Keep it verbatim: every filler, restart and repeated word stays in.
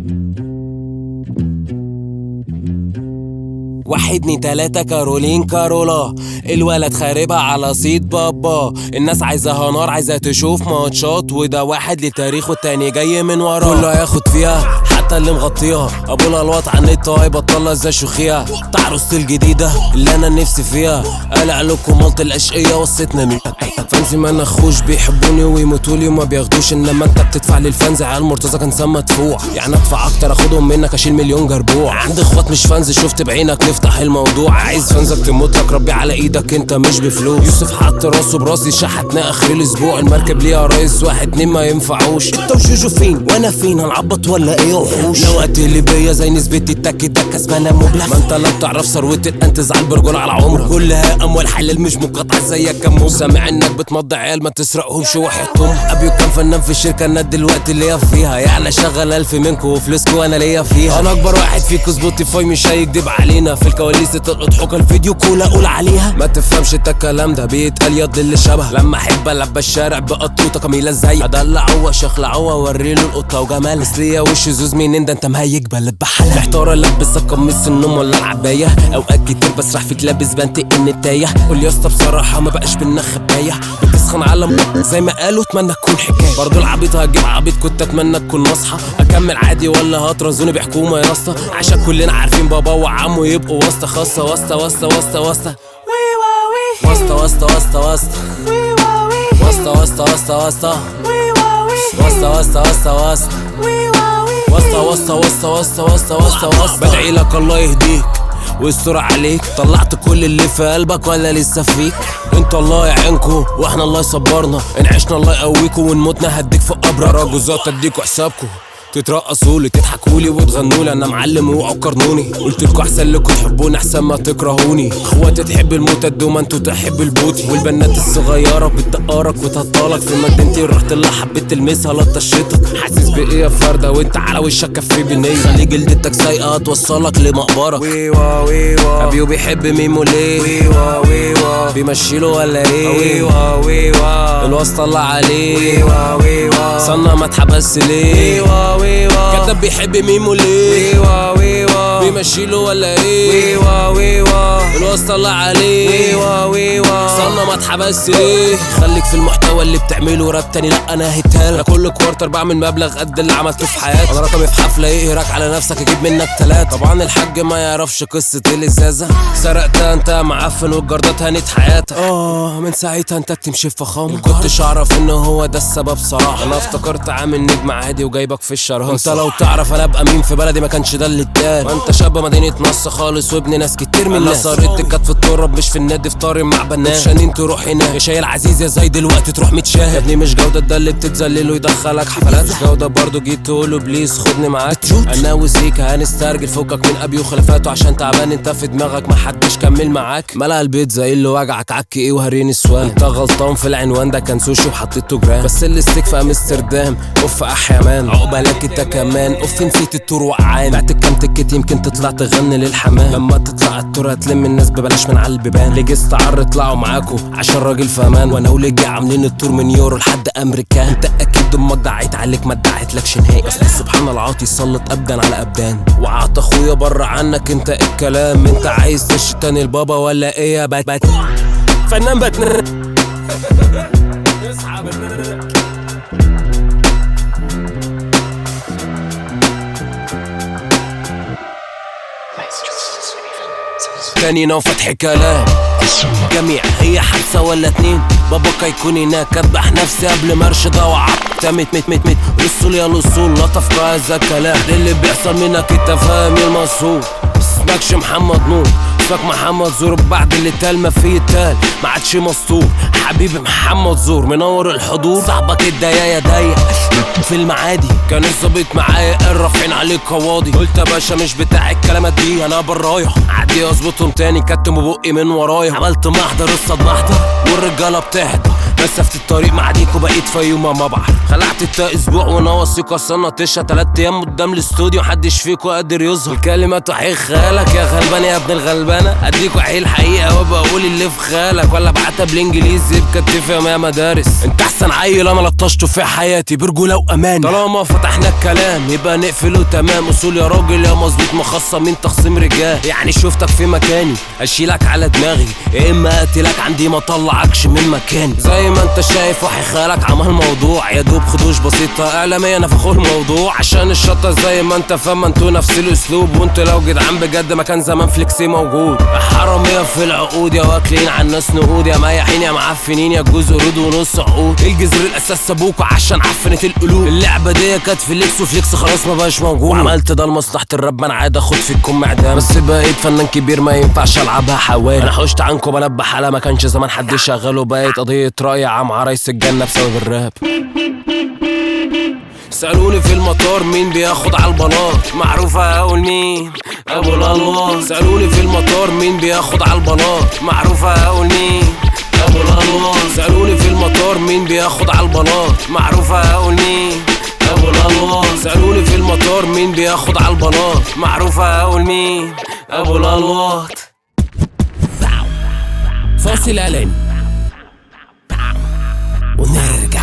واحد اتنين تلاتة كارولين كارولا، الولد خاربها على صيد بابا. الناس عايزاها نار، عايزة تشوف ماتشات، وده واحد لتاريخ والتاني جاي من وراه. كله هياخد فيها حتى اللي مغطيها، ابونا الوط على النت هيبطلها ازاي شوخيها. بتاع عروستي الجديدة اللي انا نفسي فيها، قلع لكم ملط الاشقية وصيتنا مين فانزي ما نخوش بيحبوني ويموتولي وما بياخدوش، انما انت بتدفع للفانز. عيال مرتزقة كان سما مدفوع، يعني ادفع اكتر اخدهم منك اشيل مليون جربوع. عندي اخوات مش فانز شفت بعينك نفتح الموضوع. عايز فانزك تموت لك ربي على ايدك انت مش بفلوس. يوسف حط راسه براسي شحتنا اخر الاسبوع. المركب ليها رئيس واحد اتنين ما ينفعوش. انت وجوجو فين وانا فين، هنعبط ولا ايه وحوش؟ لو قتلي بيا زي نسبتي التاكي ده كسبانه مبلغ. ما انت لا بتعرف ثروتي انت زعل برجوله على عمرك. كلها اموال حلال مش مقاطعه زيك كم. سامع انك بتمضي عيال ما تسرقهمش وحياتهم. ابيو كان فنان في الشركه انا دلوقتي ليا فيها، يعني شغل الف منكم وفلوسكم وانا ليا فيها. انا اكبر واحد فيكم سبوتيفاي مش هيكدب علينا. في الكواليس تلقط حكى الفيديو كولا اقول عليها. ما تفهمش انت الكلام ده بيتقال يض اللي شبه. لما احب العب الشارع بقطوطه كميله ازاي ادلعوه شخلعوه اوريله القطه وجمال. اصليه وش زوز مين ده انت مهيج بلد بحالها. محتار البس قميص النوم ولا العبايه، اوقات كتير بسرح فيك لابس بنتقن التايه. قول يا اسطى بصراحه ما بقاش بينا خبايه. بتسخن على زي ما قالوا اتمنى تكون حكايه. برضو العبيط هجيب عبيط كنت اتمنى تكون نصحى. اكمل عادي ولا هترزوني بحكومه يا اسطى؟ عشان كلنا عارفين بابا وعمو يبقوا واسطه خاصه. واسطه واسطه واسطه واسطه واسطه واسطه واسطه واسطه واسطه واسطه واسطه واسطه واسطه واسطه واسطه واسطه واسطة واسطة واسطة واسطة واسطة واسطة واسطة. بدعي لك الله يهديك ويستر عليك. طلعت كل اللي في قلبك ولا لسه فيك؟ انت الله يعينكو واحنا الله يصبرنا. ان عشنا الله يقويكو وان متنا هديك في قبر. راجوزات اديكوا حسابكو تترقصولي تضحكولي وتغنولي. انا معلم اوعوا قارنوني. قلتلكوا احسن لكوا تحبوني احسن ما تكرهوني. اخواتي تحب الموتة الدوما انتوا تحب البوتي. والبنات الصغيرة بتدقرك وتهطلك. في مدينتي رحت لها حبيت تلمسها لطشتك. حاسس بايه يا فردة وانت على وشك كفي بنية. خلي جلدتك سايقة هتوصلك لمقبرك. ويوا ويوا ابيو بيحب ميمو ليه؟ ويوا ويوا بيمشيله ولا ايه؟ ويوا ويوا الواسطة الله عليه. ويوا ويوا صنع ما اتحبس ليه؟ ويوا ويوا كتب بيحب ميمو ليه؟ ويوا ويوا بيمشيله ولا ايه؟ ويوا ويوا الواسطة الله عليه. ويوا ويوا صنع ما اتحبس ليه؟ خليك في المحتوى اللي بتعمله راب تاني لا انا هيتال. انا كل كوارتر بعمل مبلغ قد اللي عملته في حياتي. انا رقمي في حفلة يقهرك على نفسك اجيب منك تلاتة. طبعا الحاج ما يعرفش قصة الازازة. سرقتها انت معفن والجردات هنت حياتك. اه من ساعتها انت بتمشي في فخامة. مكنتش اعرف ان هو ده السبب صراحة. انا افتكرت عامل نجم عادي وجايبك في الشرهصة. انت لو تعرف انا ابقى مين في بلدي ما كانش ده اللي اتقال. وانت شاب مدينة نص خالص وابن ناس كتير من الناس. انا صارت الكات في التراب مش في النادي فطاري مع بنات. شانين تروح هنا يا شايل عزيز يا زي دلوقتي تروح متشاهد. يا ابني مش جودة ده اللي بتتذلل ويدخلك حفلات. مش جودة برضو جيت تقوله بليز خدني معاك. انا وسيكا هنسترجل فوقك من ابي وخلافاته. عشان تعبان انت في دماغك محدش كمل معاك. ملأ البيت زي اللي وجعك عك ايه وهريني سوان. انت غلطان في العنوان ده كان سوشي وحطيته جرام. بس الاستيك في امستردام اوف احيامان. عقبالك انت كمان اوف نسيت التور وقعان. بعت كام تكت يمكن تطلع تغني للحمام. لما تطلع التور هتلم الناس ببلاش من على البيبان. لجست عر طلعوا معاكو عشان راجل فامان. وانا ولجي عاملين التور من يورو لحد امريكان. انت اكيد امك دعيت عليك ما ادعتلكش نهائي. بس سبحان العاطي يسلط ابدا على ابدان. وعط اخويا بره عنك انت الكلام. انت عايز تشتاني البابا ولا ايه يا بات بات فنان باتنر تاني وفتح كلام جميع هي حادثة ولا اتنين. باباك هيكون هناك اذبح نفسي قبل ما ارشد اوعى. مت مت مت مت رسول يا الوصول لطف هذا الكلام. اللي بيحصل منك انت فاهم المصروف. اسمكش محمد نور اسمك محمد زور. بعد اللي تال ما فيه تال ما عادش مسطور. حبيبي محمد زور منور الحضور. صاحبك الدايا ضيق في المعادي كان الظابط معايا قال رافعين عليك قواضي. قلت يا باشا مش بتاع الكلامات دي انا برايح. عادي اظبطهم تاني كتموا بقي من ورايا. عملت محضر قصة محضر والرجالة بتحضر. مسافة الطريق معديك وبقيت في يوم ما بحر. خلعت التا اسبوع وانا واثق اصلا تشا تلات ايام قدام الاستوديو محدش فيكو قادر يظهر. الكلمات وحيل خيالك يا غلبان يا ابن الغلبانه، اديك وحيل الحقيقه وابقى اقول اللي في خيالك، ولا بعتها بالانجليزي بكتفي يا مدارس. انت احسن عيل انا لطشته في حياتي برجوله وامان. طالما فتحنا الكلام يبقى نقفله تمام. اصول يا راجل يا مظبوط مخصمين تخصيم رجال. يعني شفتك في مكاني اشيلك على دماغي، يا اما اقتلك عندي ما طلعكش من مكاني. زي ما انت شايف وحي خيالك عمل موضوع، يا دوب خدوش بسيطه اعلاميه نفخوا الموضوع. عشان الشطه زي ما انت فاهم انتوا نفس الاسلوب، وانتوا لو جدعان بجد ما كان زمان فليكسي موجود. حراميه في العقود يا واكلين على الناس نقود، يا ميحين يا معفنين يا جوز قرود ونص عقود. الجذر الاساس سابوكوا عشان عفنت القلوب. اللعبه دي كانت فليكس وفليكس خلاص ما بقاش موجود. وعملت ده لمصلحه الراب، ما انا عاد اخد فيكم معدام، بس بقيت فنان كبير ما ينفعش العبها حوالي. انا حوشت عنكم بلبح على ما كانش زمان حد شغال، وبقيت قضيه راي عام عرايس الجنه بسبب الراب. سألوني في المطار مين بياخد على البلاط، معروفة اقول مين؟ ابو الانوار. سألوني في المطار مين بياخد على البلاط، معروفة اقول مين؟ ابو الانوار. سألوني في المطار مين بياخد على البلاط، معروفة اقول مين؟ ابو الانوار. سألوني في المطار مين بياخد على البلاط، معروفة اقول مين؟ ابو الانوار. فاصل اعلاني ونرجع.